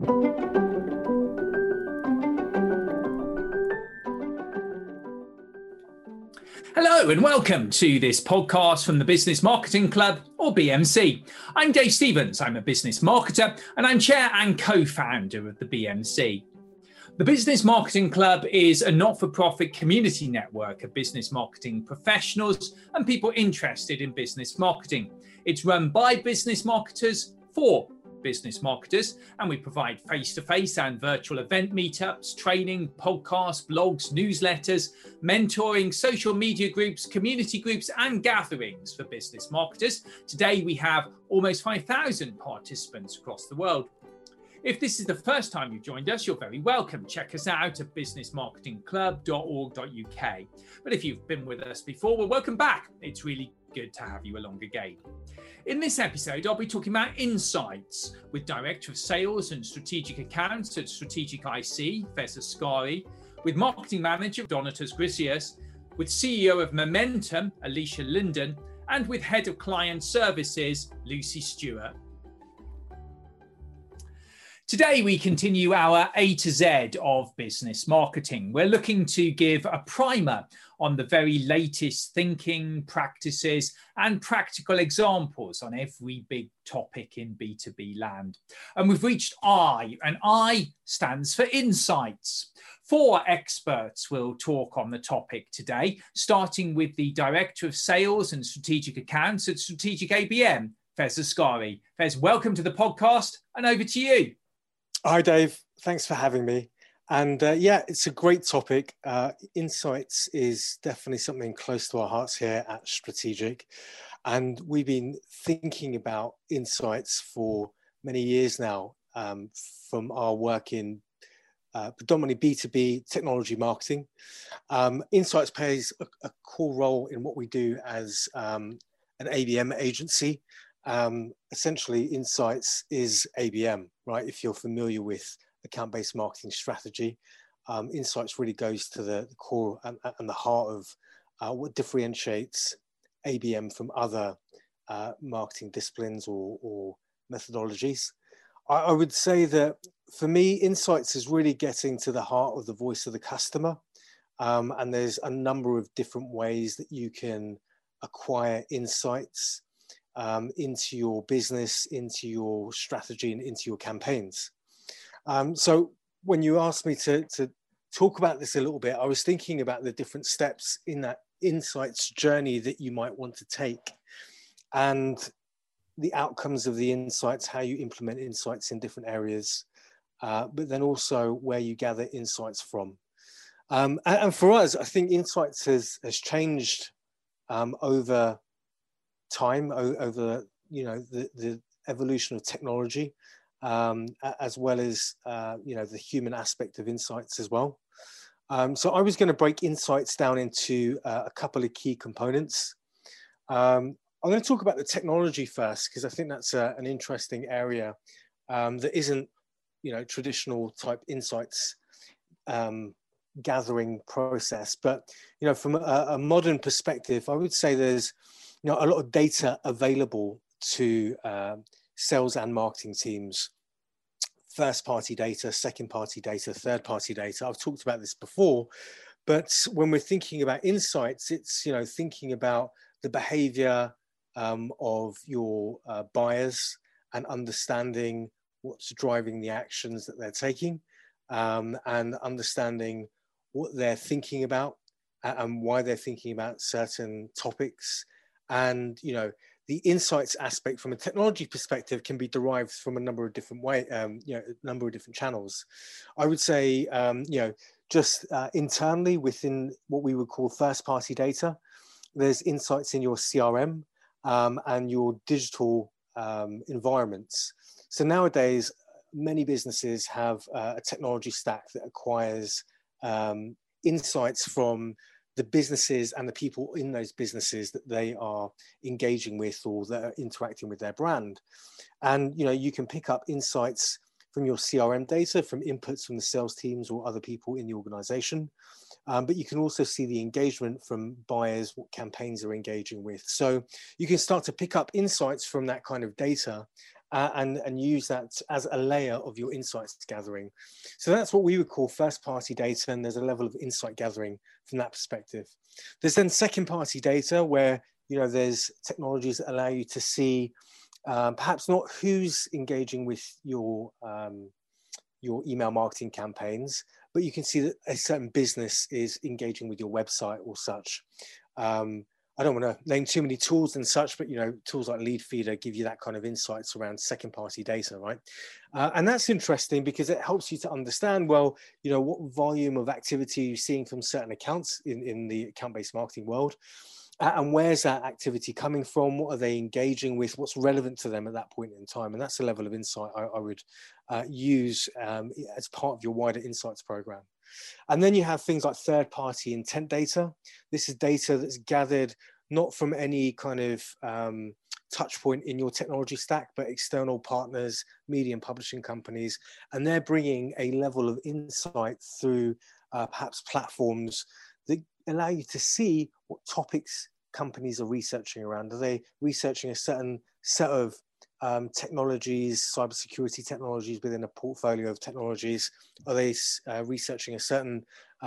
Hello and welcome to this podcast from the Business Marketing Club, or BMC. I'm Dave Stevens. I'm a business marketer and I'm chair and co-founder of the BMC. The Business Marketing Club is a not-for-profit community network of business marketing professionals and people interested in business marketing. It's run by business marketers for business marketers, and we provide face-to-face and virtual event meetups, training, podcasts, blogs, newsletters, mentoring, social media groups, community groups, and gatherings for business marketers. Today, we have almost 5,000 participants across the world. If this is the first time you've joined us, you're very welcome. Check us out at businessmarketingclub.org.uk. But if you've been with us before, well, welcome back. It's really good to have you along again. In this episode, I'll be talking about insights with Director of Sales and Strategic Accounts at Strategic IC, Faiz Askari, with Marketing Manager Donatas Grisius, with CEO of Momentum, Alicia Linden, and with Head of Client Services, Lucy Stewart. Today, we continue our A to Z of business marketing. We're looking to give a primer on the very latest thinking, practices, and practical examples on every big topic in B2B land. And we've reached I, and I stands for insights. 4 experts will talk on the topic today, starting with the Director of Sales and Strategic Accounts at Strategic ABM, Faiz Askari. Faiz, welcome to the podcast, and over to you. Hi, Dave. Thanks for having me. And yeah, it's a great topic. Insights is definitely something close to our hearts here at Strategic. And we've been thinking about insights for many years now from our work in predominantly B2B technology marketing. Insights plays a core role in what we do as an ABM agency. Essentially, Insights is ABM, right? If you're familiar with account-based marketing strategy, Insights really goes to the core and the heart of what differentiates ABM from other marketing disciplines or methodologies. I would say that for me, Insights is really getting to the heart of the voice of the customer. And there's a number of different ways that you can acquire insights into your business, into your strategy, and into your campaigns. So when you asked me to talk about this a little bit, I was thinking about the different steps in that insights journey that you might want to take and the outcomes of the insights, how you implement insights in different areas, but then also where you gather insights from. And for us, I think insights has changed over time, over the evolution of technology, as well as the human aspect of insights as well. So I was going to break insights down into a couple of key components. I'm going to talk about the technology first, because I think that's an interesting area that isn't traditional type insights gathering process, but from a modern perspective, I would say there's a lot of data available to sales and marketing teams. First-party data, second-party data, third-party data. I've talked about this before, but when we're thinking about insights, it's thinking about the behavior of your buyers and understanding what's driving the actions that they're taking, and understanding what they're thinking about and why they're thinking about certain topics. And the insights aspect from a technology perspective can be derived from a number of different number of different channels. I would say just internally within what we would call first-party data, there's insights in your CRM and your digital environments. So nowadays, many businesses have a technology stack that acquires insights from the businesses and the people in those businesses that they are engaging with or that are interacting with their brand. And you can pick up insights from your CRM data, from inputs from the sales teams or other people in the organization. But you can also see the engagement from buyers, what campaigns are engaging with. So you can start to pick up insights from that kind of data and use that as a layer of your insights gathering. So that's what we would call first party data, and there's a level of insight gathering from that perspective. There's then second party data where, you know, there's technologies that allow you to see perhaps not who's engaging with your email marketing campaigns, but you can see that a certain business is engaging with your website or such. I don't want to name too many tools and such, but, you know, tools like Leadfeeder give you that kind of insights around second party data, right? And that's interesting because it helps you to understand, well, you know, what volume of activity you're seeing from certain accounts in the account-based marketing world. And where's that activity coming from? What are they engaging with? What's relevant to them at that point in time? And that's a level of insight I would use as part of your wider insights program. And then you have things like third-party intent data. This is data that's gathered not from any kind of touch point in your technology stack, but external partners, media and publishing companies, and they're bringing a level of insight through perhaps platforms that allow you to see what topics companies are researching around. Are they researching a certain set of technologies, cybersecurity technologies within a portfolio of technologies? Are they researching a certain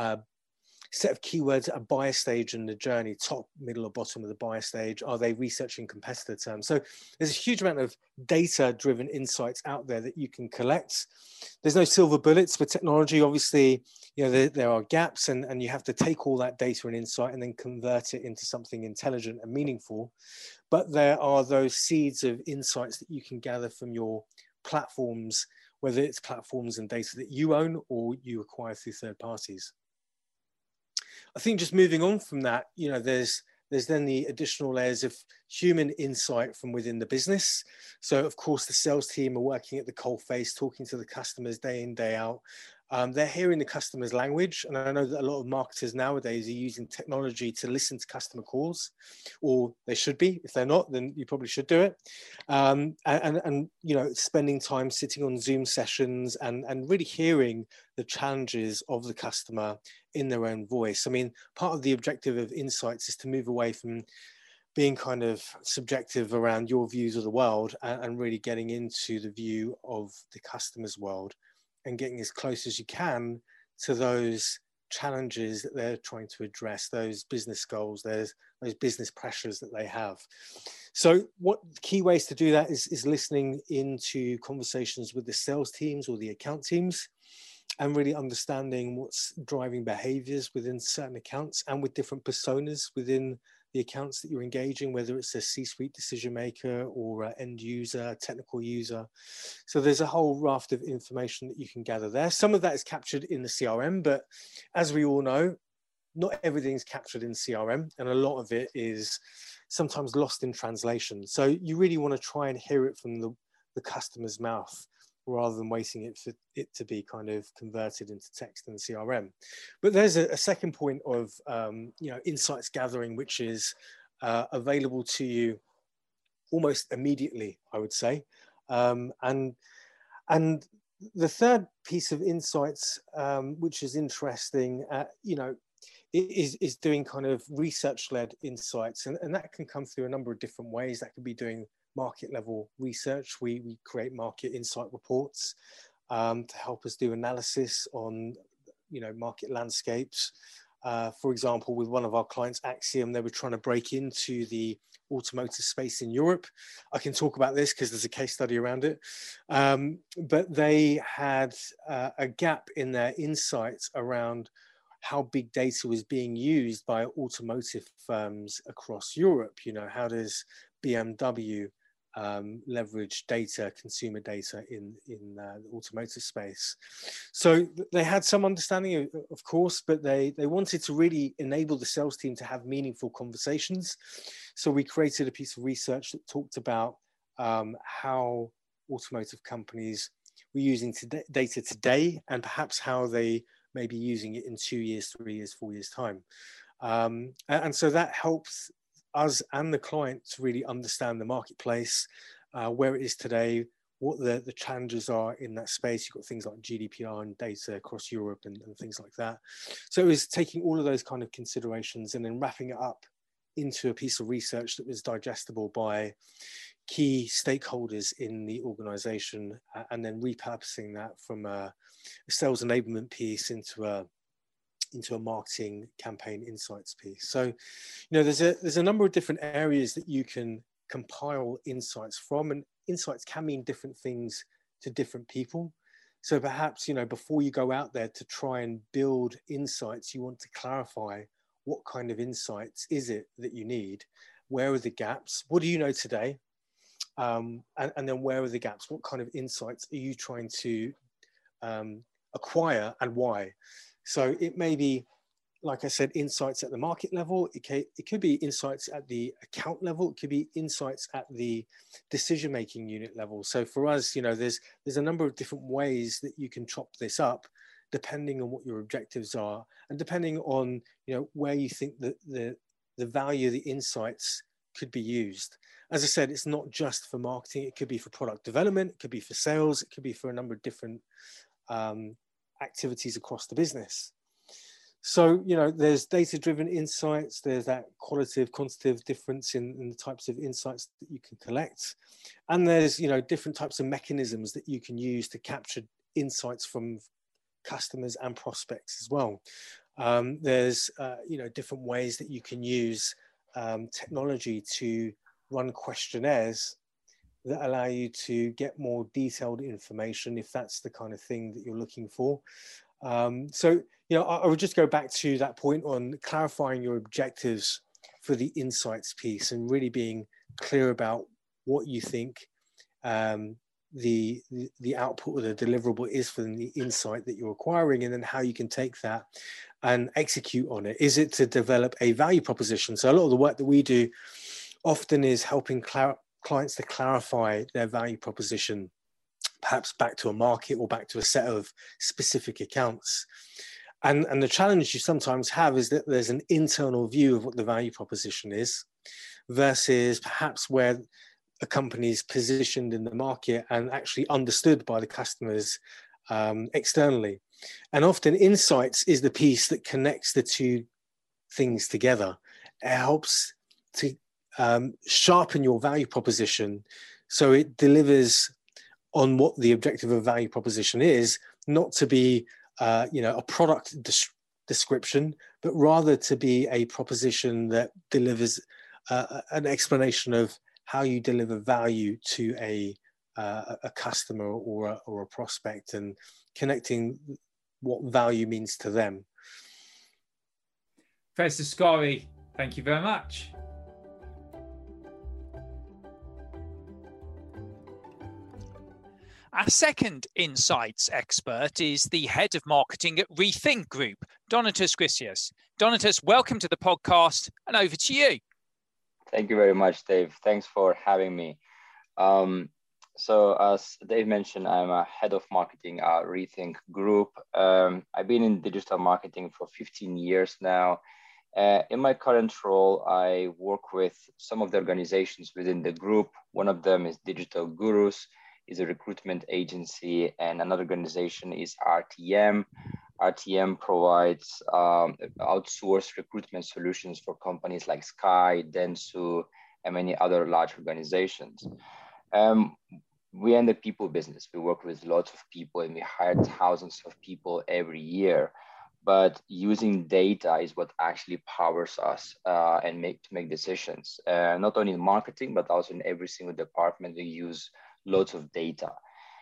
set of keywords at a buyer stage in the journey, top, middle, or bottom of the buyer stage? Are they researching competitor terms? So there's a huge amount of data-driven insights out there that you can collect. There's no silver bullets for technology. Obviously, you know, there are gaps, and you have to take all that data and insight and then convert it into something intelligent and meaningful. But there are those seeds of insights that you can gather from your platforms, whether it's platforms and data that you own or you acquire through third parties. I think just moving on from that, you know, there's then the additional layers of human insight from within the business. So of course, the sales team are working at the coalface, talking to the customers day in, day out. They're hearing the customer's language. And I know that a lot of marketers nowadays are using technology to listen to customer calls, or they should be. If they're not, then you probably should do it. And you know, spending time sitting on Zoom sessions and really hearing the challenges of the customer in their own voice. I mean, part of the objective of insights is to move away from being kind of subjective around your views of the world and really getting into the view of the customer's world and getting as close as you can to those challenges that they're trying to address, those business goals, those business pressures that they have. So what key ways to do that is listening into conversations with the sales teams or the account teams, and really understanding what's driving behaviors within certain accounts and with different personas within the accounts that you're engaging, whether it's a C-suite decision maker or an end user, technical user. So there's a whole raft of information that you can gather there. Some of that is captured in the CRM, but as we all know, not everything's captured in CRM, and a lot of it is sometimes lost in translation. So you really want to try and hear it from the customer's mouth, rather than waiting for it to be kind of converted into text in the CRM. But there's a second point of you know, insights gathering, which is available to you almost immediately, I would say. And the third piece of insights, which is interesting, you know, is doing kind of research-led insights, and that can come through a number of different ways. That could be doing market level research. We create market insight reports to help us do analysis on, you know, market landscapes. For example, with one of our clients, Axiom, they were trying to break into the automotive space in Europe. I can talk about this because there's a case study around it. But they had a gap in their insights around how big data was being used by automotive firms across Europe. You know, how does BMW leverage data, consumer data in the automotive space? So they had some understanding, of course, but they wanted to really enable the sales team to have meaningful conversations. So we created a piece of research that talked about how automotive companies were using data today, and perhaps how they may be using it in 2 years, 3 years, 4 years time. And so that helps us and the client to really understand the marketplace, where it is today, what the challenges are in that space. You've got things like GDPR and data across Europe and things like that. So it was taking all of those kind of considerations and then wrapping it up into a piece of research that was digestible by, key stakeholders in the organization, and then repurposing that from a sales enablement piece into a marketing campaign insights piece. So, there's a number of different areas that you can compile insights from, and insights can mean different things to different people. So perhaps, before you go out there to try and build insights, you want to clarify what kind of insights is it that you need? Where are the gaps? What do you know today? And then where are the gaps? What kind of insights are you trying to acquire, and why? So it may be, like I said, insights at the market level. It could be insights at the account level. It could be insights at the decision-making unit level. So for us, there's a number of different ways that you can chop this up, depending on what your objectives are, and depending on where you think that the value of the insights could be used. As I said, it's not just for marketing. It could be for product development. It could be for sales. It could be for a number of different activities across the business. So, there's data-driven insights, there's that qualitative, quantitative difference in the types of insights that you can collect. And there's, different types of mechanisms that you can use to capture insights from customers and prospects as well. There's, different ways that you can use technology to run questionnaires that allow you to get more detailed information if that's the kind of thing that you're looking for. So, I would just go back to that point on clarifying your objectives for the insights piece and really being clear about what you think the output or the deliverable is for the insight that you're acquiring, and then how you can take that and execute on it. Is it to develop a value proposition? So a lot of the work that we do often is helping clients to clarify their value proposition, perhaps back to a market or back to a set of specific accounts. And the challenge you sometimes have is that there's an internal view of what the value proposition is versus perhaps where a company is positioned in the market and actually understood by the customers externally. And often insights is the piece that connects the two things together. It helps to sharpen your value proposition so it delivers on what the objective of value proposition is, not to be a product description, but rather to be a proposition that delivers an explanation of how you deliver value to a customer or a prospect, and connecting what value means to them. Professor Scarry, thank you very much. Our second insights expert is the head of marketing at Rethink Group, Donatas Grisius. Donatas, welcome to the podcast, and over to you. Thank you very much, Dave. Thanks for having me. So as Dave mentioned, I'm a head of marketing at Rethink Group. I've been in digital marketing for 15 years now. In my current role, I work with some of the organizations within the group. One of them is Digital Gurus, is a recruitment agency, and another organization is RTM. RTM provides outsourced recruitment solutions for companies like Sky, Dentsu, and many other large organizations. We are in the people business. We work with lots of people and we hire thousands of people every year. But using data is what actually powers us and make decisions. Not only in marketing, but also in every single department, we use lots of data.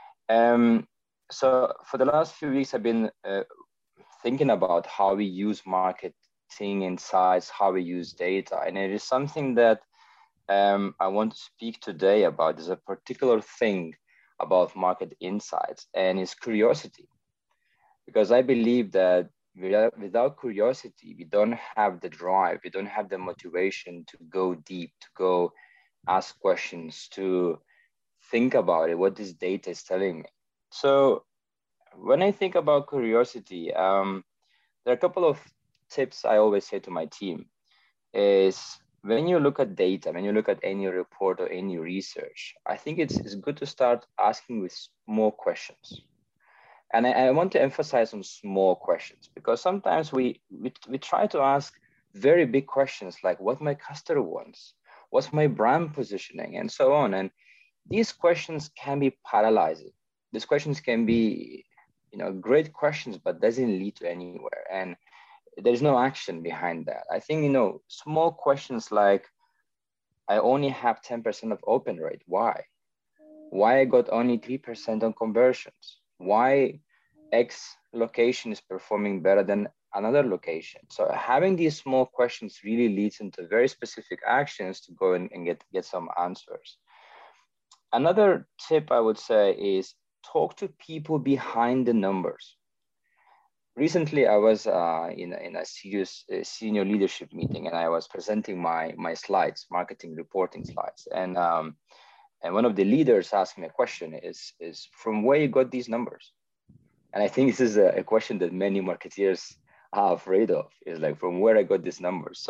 So for the last few weeks, I've been thinking about how we use marketing insights, how we use data. And it is something that I want to speak today about. There's a particular thing about market insights, and it's curiosity. Because I believe that without curiosity, we don't have the drive, we don't have the motivation to go deep, to go ask questions, to think about it, what this data is telling me. So when I think about curiosity, there are a couple of tips I always say to my team is when you look at data, when you look at any report or any research, I think it's good to start asking with small questions. And I want to emphasize on small questions, because sometimes we try to ask very big questions like what my customer wants, What's my brand positioning, and so on. And these questions can be paralyzing. These questions can be, great questions, but doesn't lead to anywhere. And there's no action behind that. I think, small questions like, I only have 10% of open rate. Why? Why I got only 3% on conversions? Why X location is performing better than another location? So having these small questions really leads into very specific actions to go and get some answers. Another tip I would say is talk to people behind the numbers. Recently, I was in a serious senior leadership meeting, and I was presenting my slides, marketing reporting slides. And one of the leaders asked me a question is from where you got these numbers? And I think this is a question that many marketeers are afraid of, is like, from where I got these numbers.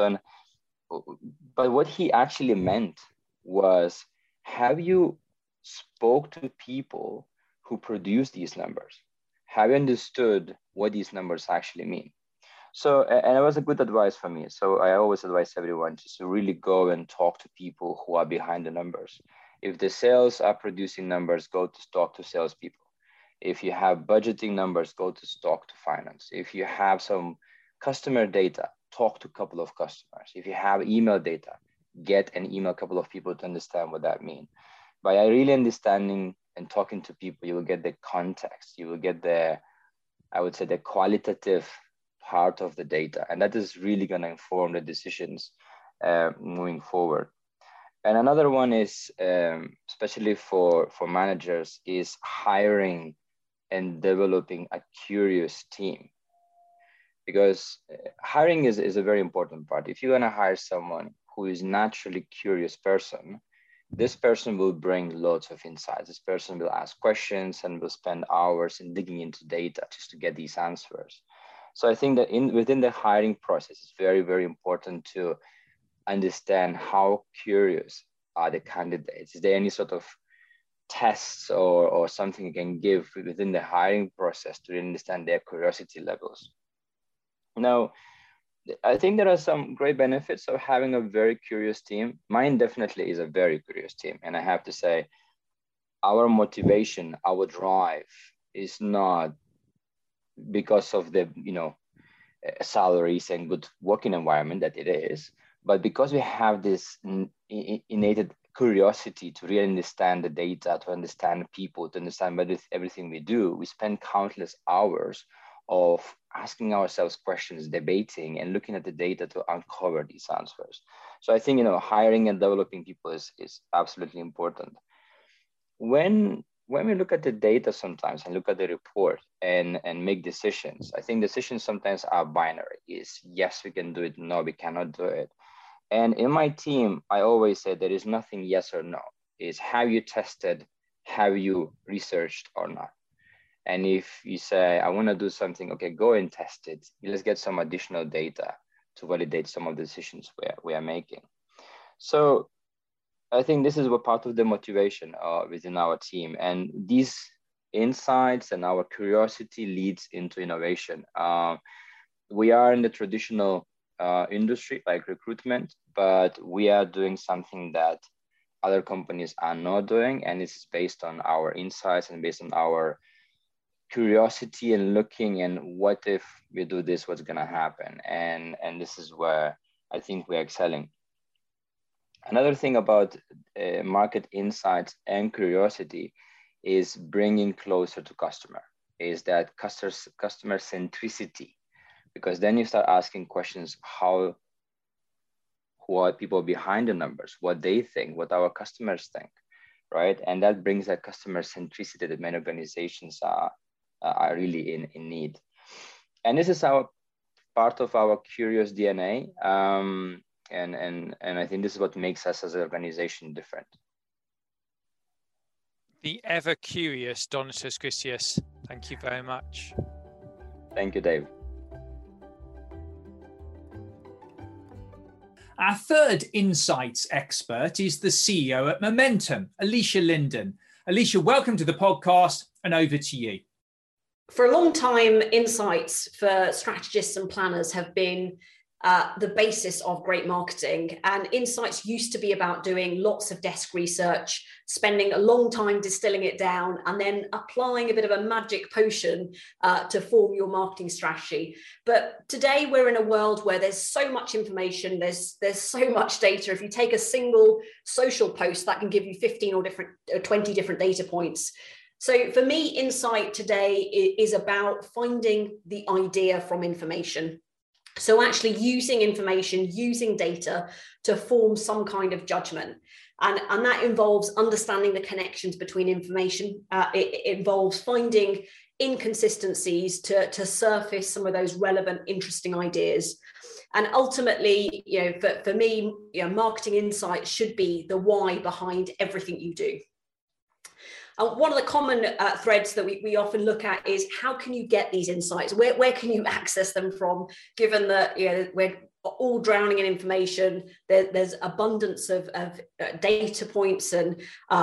But what he actually meant was, have you spoke to people who produce these numbers? Have you understood what these numbers actually mean? So, and it was a good advice for me. So I always advise everyone just to really go and talk to people who are behind the numbers. If the sales are producing numbers, go to talk to salespeople. If you have budgeting numbers, go to talk to finance. If you have some customer data, talk to a couple of customers. If you have email data, get and email a couple of people to understand what that means. By really understanding and talking to people, you will get the context. You will get I would say, the qualitative part of the data. And that is really going to inform the decisions moving forward. And another one is, especially for managers, is hiring and developing a curious team. Because hiring is a very important part. If you're going to hire someone who is naturally curious person, this person will bring lots of insights. This person will ask questions and will spend hours in digging into data just to get these answers. So I think that within the hiring process, it's very, very important to understand how curious are the candidates. Is there any sort of tests or something you can give within the hiring process to understand their curiosity levels? Now, I think there are some great benefits of having a very curious team. Mine definitely is a very curious team. And I have to say, our motivation, our drive is not because of the, salaries and good working environment that it is, but because we have this innate curiosity to really understand the data, to understand people, to understand everything we do. We spend countless hours of asking ourselves questions, debating, and looking at the data to uncover these answers. So I think, hiring and developing people is absolutely important. When we look at the data sometimes and look at the report and make decisions, I think decisions sometimes are binary. Is yes, we can do it, no, we cannot do it. And in my team, I always say there is nothing yes or no. Is have you tested, have you researched or not? And if you say, I want to do something, okay, go and test it. Let's get some additional data to validate some of the decisions we are making. So I think this is what part of the motivation within our team. And these insights and our curiosity leads into innovation. We are in the traditional industry like recruitment, but we are doing something that other companies are not doing. And it's based on our insights and based on our curiosity and looking and what if we do this, what's going to happen. And this is where I think we're excelling. Another thing about market insights and curiosity is bringing closer to customer, is that customer centricity, because then you start asking questions, who are people behind the numbers, what they think, what our customers think, right? And that brings that customer centricity that many organizations are really in need. And this is part of our curious DNA. And I think this is what makes us as an organization different. The ever curious Donatas Grisius. Thank you very much. Thank you, Dave. Our third insights expert is the CEO at Momentum, Alicia Linden. Alicia, welcome to the podcast, and over to you. For a long time, insights for strategists and planners have been the basis of great marketing. And insights used to be about doing lots of desk research, spending a long time distilling it down, and then applying a bit of a magic potion to form your marketing strategy. But today we're in a world where there's so much information, there's so much data. If you take a single social post, that can give you 15 or 20 different data points. So for me, insight today is about finding the idea from information. So actually using information, using data to form some kind of judgment. And that involves understanding the connections between information. It involves finding inconsistencies to surface some of those relevant, interesting ideas. And ultimately, for me, marketing insights should be the why behind everything you do. One of the common threads that we often look at is how can you get these insights? Where can you access them from, given that we're all drowning in information, there's abundance of data points and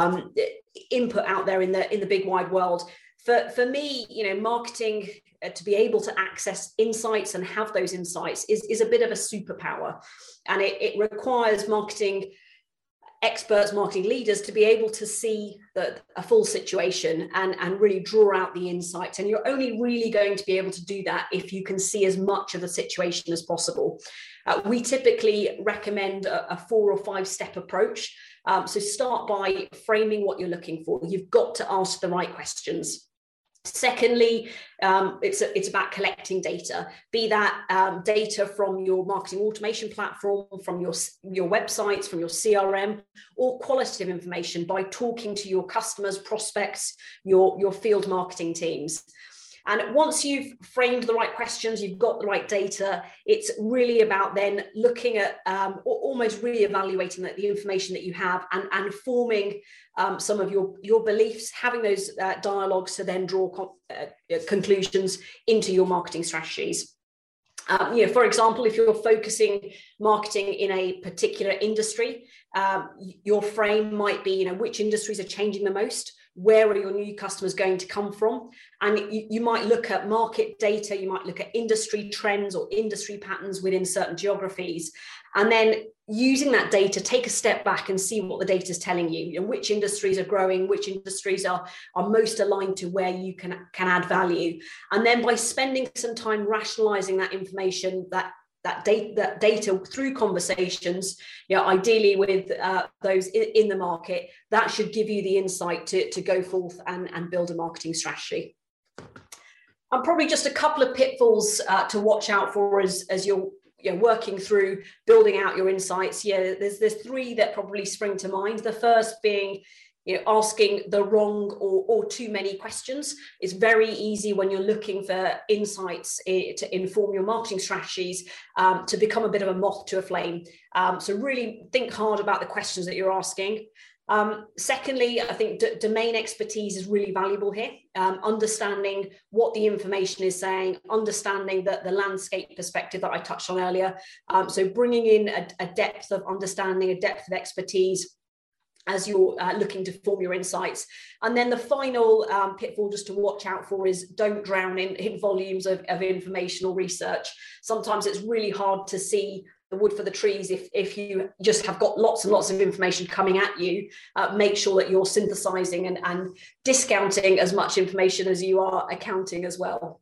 input out there in the big wide world. For me, marketing, to be able to access insights and have those insights is a bit of a superpower. And it requires marketing experts, marketing leaders to be able to see a full situation and really draw out the insights. And you're only really going to be able to do that if you can see as much of the situation as possible. We typically recommend a 4 or 5 step approach. So start by framing what you're looking for. You've got to ask the right questions. Secondly, it's about collecting data, be that data from your marketing automation platform, from your websites, from your CRM, or qualitative information by talking to your customers, prospects, your field marketing teams. And once you've framed the right questions, you've got the right data, it's really about then looking at almost reevaluating the information that you have and forming some of your beliefs, having those dialogues to then draw conclusions into your marketing strategies. For example, if you're focusing marketing in a particular industry, your frame might be, which industries are changing the most? Where are your new customers going to come from? And you might look at market data, you might look at industry trends or industry patterns within certain geographies. And then using that data, take a step back and see what the data is telling you, which industries are growing, which industries are most aligned to where you can add value. And then by spending some time rationalizing that information, that data through conversations, ideally with those in the market, that should give you the insight to go forth and build a marketing strategy. And probably just a couple of pitfalls to watch out for as you're working through building out your insights. There's 3 that probably spring to mind. The first being asking the wrong or too many questions. It's very easy when you're looking for insights to inform your marketing strategies to become a bit of a moth to a flame. So really think hard about the questions that you're asking. Secondly, I think domain expertise is really valuable here. Understanding what the information is saying, understanding the landscape perspective that I touched on earlier. So bringing in a depth of understanding, a depth of expertise as you're looking to form your insights. And then the final pitfall just to watch out for is don't drown in volumes of information or research. Sometimes it's really hard to see the wood for the trees if you just have got lots and lots of information coming at you. Make sure that you're synthesizing and discounting as much information as you are accounting as well.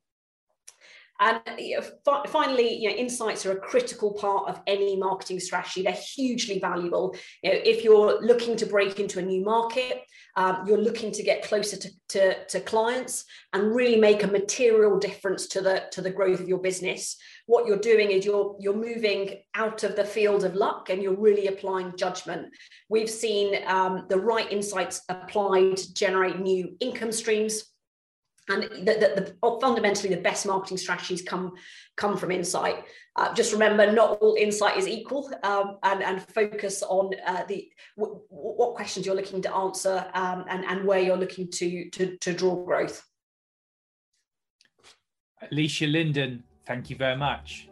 And finally, insights are a critical part of any marketing strategy. They're hugely valuable. If you're looking to break into a new market, you're looking to get closer to clients and really make a material difference to the growth of your business. What you're doing is you're moving out of the field of luck and you're really applying judgment. We've seen the right insights applied to generate new income streams. And fundamentally, the best marketing strategies come from insight. Just remember, not all insight is equal, and focus on what questions you're looking to answer and where you're looking to draw growth. Alicia Linden, thank you very much.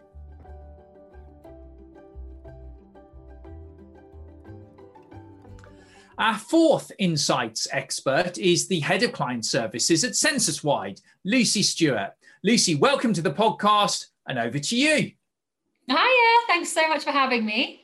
Our 4th insights expert is the head of client services at Censuswide, Lucy Stewart. Lucy, welcome to the podcast and over to you. Hiya, thanks so much for having me.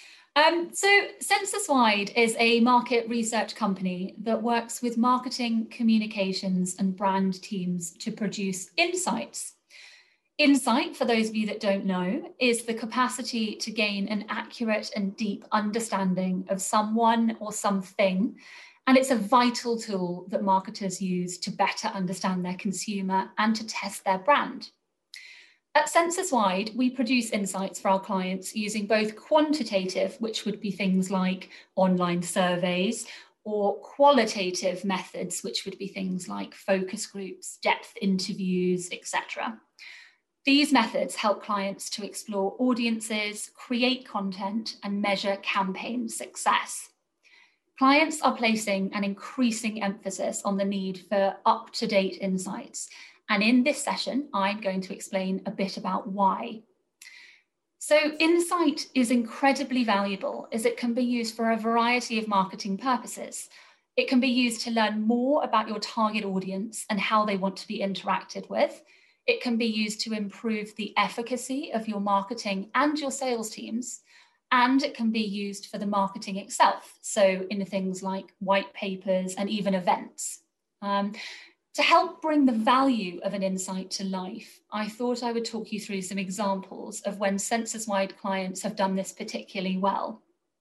So SensusWide is a market research company that works with marketing, communications and brand teams to produce insights. Insight, for those of you that don't know, is the capacity to gain an accurate and deep understanding of someone or something. And it's a vital tool that marketers use to better understand their consumer and to test their brand. At SensusWide, we produce insights for our clients using both quantitative, which would be things like online surveys, or qualitative methods, which would be things like focus groups, depth interviews, etc. These methods help clients to explore audiences, create content, and measure campaign success. Clients are placing an increasing emphasis on the need for up-to-date insights. And in this session, I'm going to explain a bit about why. So insight is incredibly valuable as it can be used for a variety of marketing purposes. It can be used to learn more about your target audience and how they want to be interacted with. It can be used to improve the efficacy of your marketing and your sales teams. And it can be used for the marketing itself. So in things like white papers and even events. To help bring the value of an insight to life, I thought I would talk you through some examples of when SensusWide clients have done this particularly well.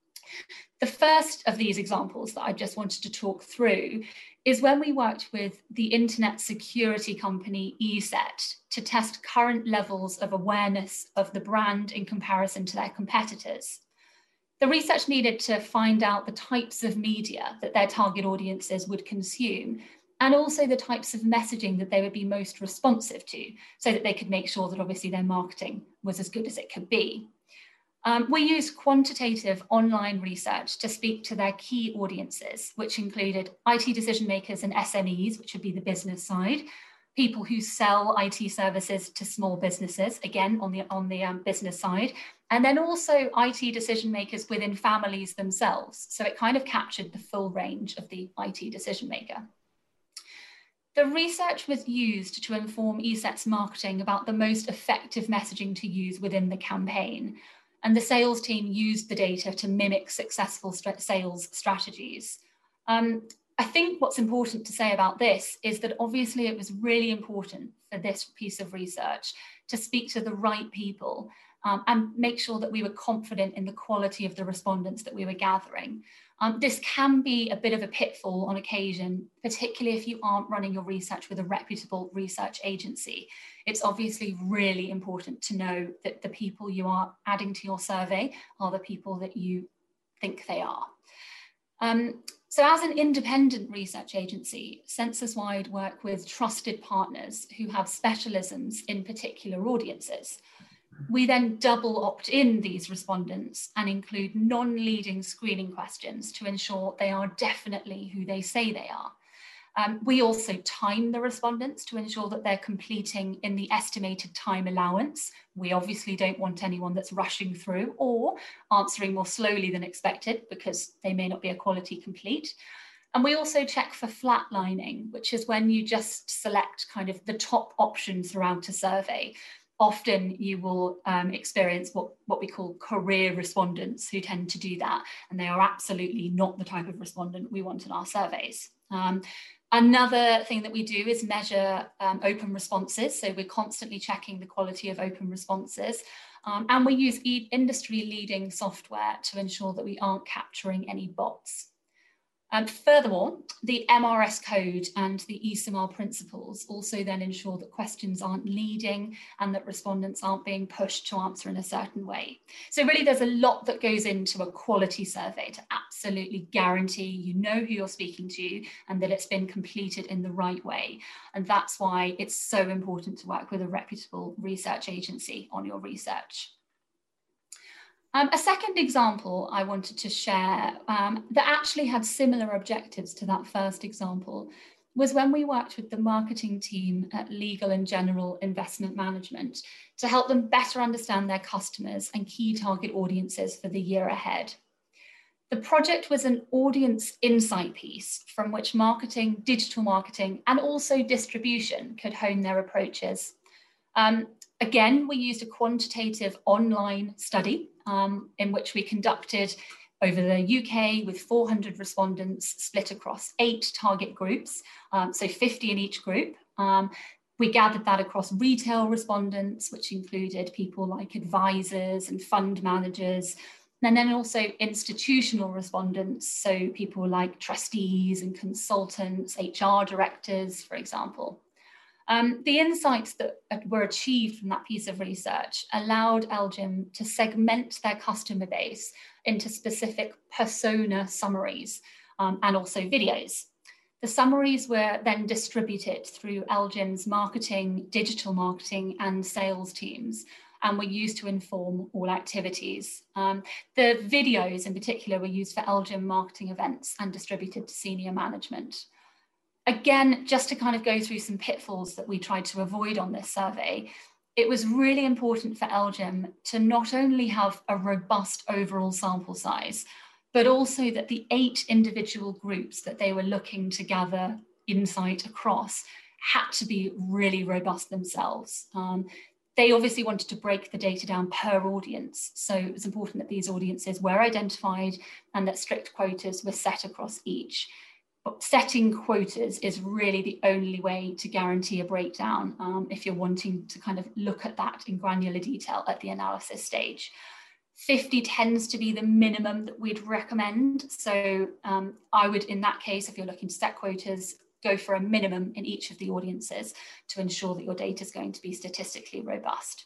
The first of these examples that I just wanted to talk through is when we worked with the internet security company ESET to test current levels of awareness of the brand in comparison to their competitors. The research needed to find out the types of media that their target audiences would consume, and also the types of messaging that they would be most responsive to, so that they could make sure that obviously their marketing was as good as it could be. We used quantitative online research to speak to their key audiences, which included IT decision makers and SMEs, which would be the business side, people who sell IT services to small businesses, again, on the business side, and then also IT decision makers within families themselves. So it kind of captured the full range of the IT decision maker. The research was used to inform ESET's marketing about the most effective messaging to use within the campaign. And the sales team used the data to mimic successful sales strategies. I think what's important to say about this is that obviously it was really important for this piece of research to speak to the right people and make sure that we were confident in the quality of the respondents that we were gathering. This can be a bit of a pitfall on occasion, particularly if you aren't running your research with a reputable research agency. It's obviously really important to know that the people you are adding to your survey are the people that you think they are. So as an independent research agency, SensusWide work with trusted partners who have specialisms in particular audiences. We then double opt in these respondents and include non-leading screening questions to ensure they are definitely who they say they are. We also time the respondents to ensure that they're completing in the estimated time allowance. We obviously don't want anyone that's rushing through or answering more slowly than expected because they may not be a quality complete. And we also check for flatlining, which is when you just select kind of the top options throughout a survey. Often you will experience what we call career respondents who tend to do that, and they are absolutely not the type of respondent we want in our surveys. Another thing that we do is measure open responses. So we're constantly checking the quality of open responses. And we use industry-leading software to ensure that we aren't capturing any bots. Furthermore, the MRS code and the ESAMAR principles also then ensure that questions aren't leading and that respondents aren't being pushed to answer in a certain way. So really there's a lot that goes into a quality survey to absolutely guarantee you know who you're speaking to and that it's been completed in the right way. And that's why it's so important to work with a reputable research agency on your research. A second example I wanted to share that actually had similar objectives to that first example was when we worked with the marketing team at Legal and General Investment Management to help them better understand their customers and key target audiences for the year ahead. The project was an audience insight piece from which marketing, digital marketing, and also distribution could hone their approaches. Again, we used a quantitative online study in which we conducted over the UK with 400 respondents split across 8 target groups, so 50 in each group. We gathered that across retail respondents, which included people like advisors and fund managers, and then also institutional respondents, so people like trustees and consultants, HR directors, for example. The insights that were achieved from that piece of research allowed LGIM to segment their customer base into specific persona summaries and also videos. The summaries were then distributed through LGIM's marketing, digital marketing and sales teams, and were used to inform all activities. The videos in particular were used for LGIM marketing events and distributed to senior management. Again, just to kind of go through some pitfalls that we tried to avoid on this survey, it was really important for LGIM to not only have a robust overall sample size, but also that the 8 individual groups that they were looking to gather insight across had to be really robust themselves. They obviously wanted to break the data down per audience. So it was important that these audiences were identified and that strict quotas were set across each. But setting quotas is really the only way to guarantee a breakdown if you're wanting to kind of look at that in granular detail at the analysis stage. 50 tends to be the minimum that we'd recommend. So I would, in that case, if you're looking to set quotas, go for a minimum in each of the audiences to ensure that your data is going to be statistically robust.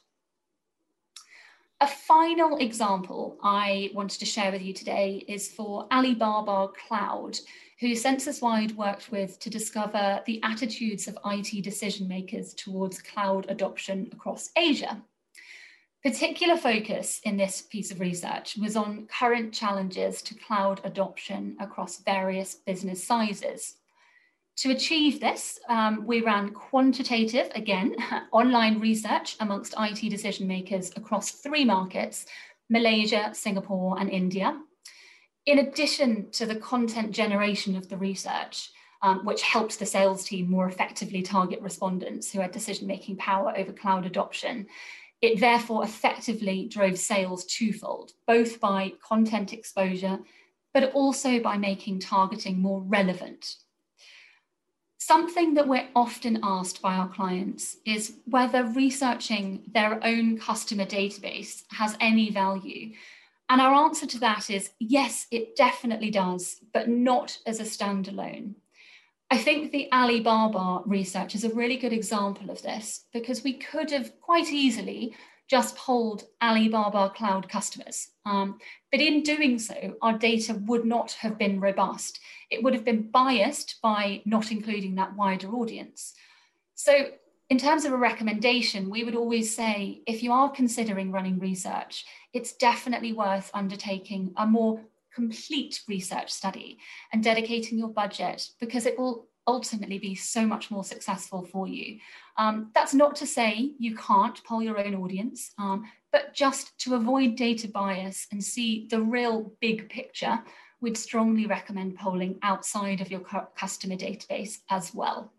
A final example I wanted to share with you today is for Alibaba Cloud, who Censuswide worked with to discover the attitudes of IT decision makers towards cloud adoption across Asia. Particular focus in this piece of research was on current challenges to cloud adoption across various business sizes. To achieve this, we ran quantitative, again, online research amongst IT decision makers across 3 markets, Malaysia, Singapore, and India. In addition to the content generation of the research, which helped the sales team more effectively target respondents who had decision-making power over cloud adoption, it therefore effectively drove sales twofold, both by content exposure, but also by making targeting more relevant. Something that we're often asked by our clients is whether researching their own customer database has any value. And our answer to that is yes, it definitely does, but not as a standalone. I think the Alibaba research is a really good example of this because we could have quite easily just polled Alibaba Cloud customers. But in doing so, our data would not have been robust. It would have been biased by not including that wider audience. So in terms of a recommendation, we would always say, if you are considering running research, it's definitely worth undertaking a more complete research study and dedicating your budget because it will ultimately be so much more successful for you. That's not to say you can't poll your own audience, but just to avoid data bias and see the real big picture, we'd strongly recommend polling outside of your customer database as well.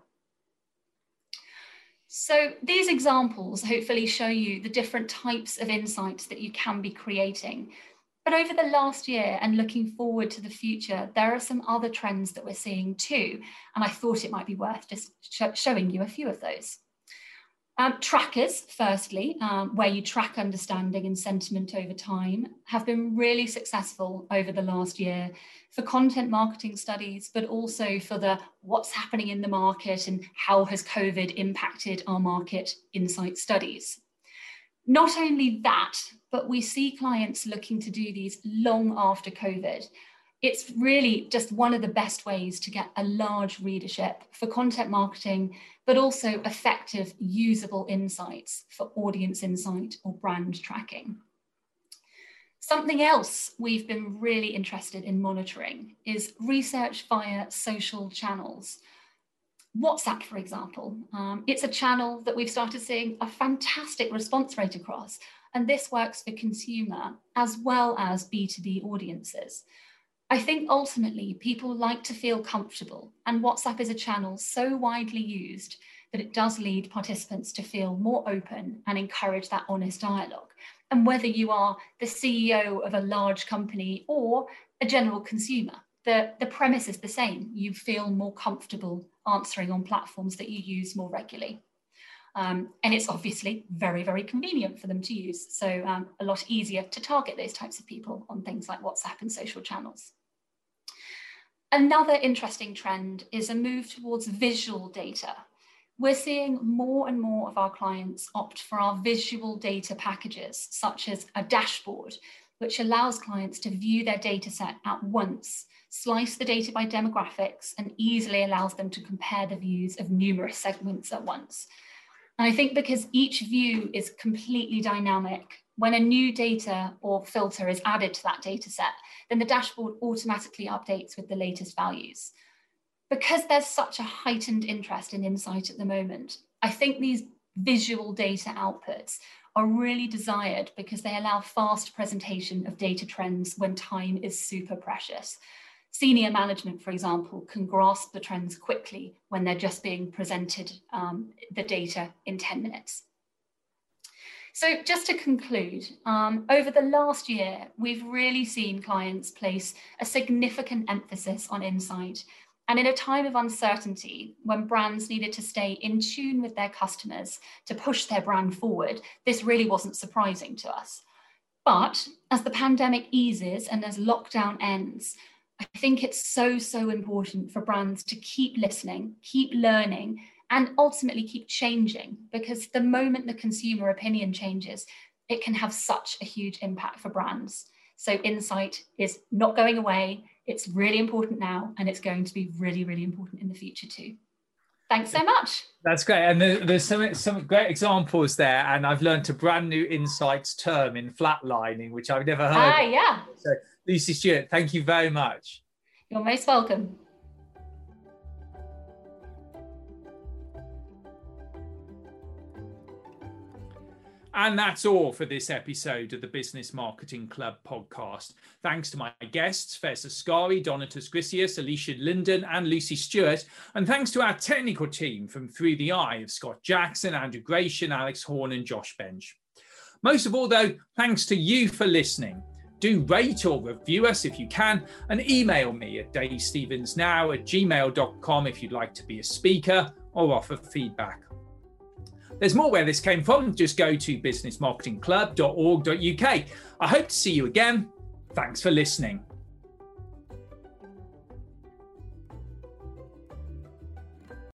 So these examples hopefully show you the different types of insights that you can be creating. But over the last year and looking forward to the future, there are some other trends that we're seeing too. And I thought it might be worth just showing you a few of those. Trackers, firstly, where you track understanding and sentiment over time, have been really successful over the last year for content marketing studies, but also for the what's happening in the market and how has COVID impacted our market insight studies. Not only that, but we see clients looking to do these long after COVID. It's really just one of the best ways to get a large readership for content marketing, but also effective, usable insights for audience insight or brand tracking. Something else we've been really interested in monitoring is research via social channels. WhatsApp, for example, it's a channel that we've started seeing a fantastic response rate across, and this works for consumer as well as B2B audiences. I think ultimately people like to feel comfortable, and WhatsApp is a channel so widely used that it does lead participants to feel more open and encourage that honest dialogue. And whether you are the CEO of a large company or a general consumer, the premise is the same. You feel more comfortable answering on platforms that you use more regularly. And it's obviously very, very convenient for them to use. So a lot easier to target those types of people on things like WhatsApp and social channels. Another interesting trend is a move towards visual data. We're seeing more and more of our clients opt for our visual data packages, such as a dashboard, which allows clients to view their data set at once, slice the data by demographics, and easily allows them to compare the views of numerous segments at once. And I think because each view is completely dynamic, when a new data or filter is added to that data set, then the dashboard automatically updates with the latest values. Because there's such a heightened interest in insight at the moment, I think these visual data outputs are really desired because they allow fast presentation of data trends when time is super precious. Senior management, for example, can grasp the trends quickly when they're just being presented the data in 10 minutes. So just to conclude, over the last year, we've really seen clients place a significant emphasis on insight. And in a time of uncertainty, when brands needed to stay in tune with their customers to push their brand forward, this really wasn't surprising to us. But as the pandemic eases and as lockdown ends, I think it's so important for brands to keep listening, keep learning, and ultimately keep changing, because the moment the consumer opinion changes, it can have such a huge impact for brands. So insight is not going away. It's really important now, and it's going to be really, really important in the future too. Thanks so much. That's great. And there's some great examples there. And I've learned a brand new insights term in flatlining, which I've never heard of. Yeah. So Lucy Stewart, thank you very much. You're most welcome. And that's all for this episode of the Business Marketing Club podcast. Thanks to my guests, Faiz Asghari, Donatus Grisius, Alicia Linden, and Lucy Stewart. And thanks to our technical team from Through the Eye of Scott Jackson, Andrew Gratian, Alex Horn, and Josh Bench. Most of all, though, thanks to you for listening. Do rate or review us if you can, and email me at davestevensnow@gmail.com if you'd like to be a speaker or offer feedback. There's more where this came from. Just go to businessmarketingclub.org.uk. I hope to see you again. Thanks for listening.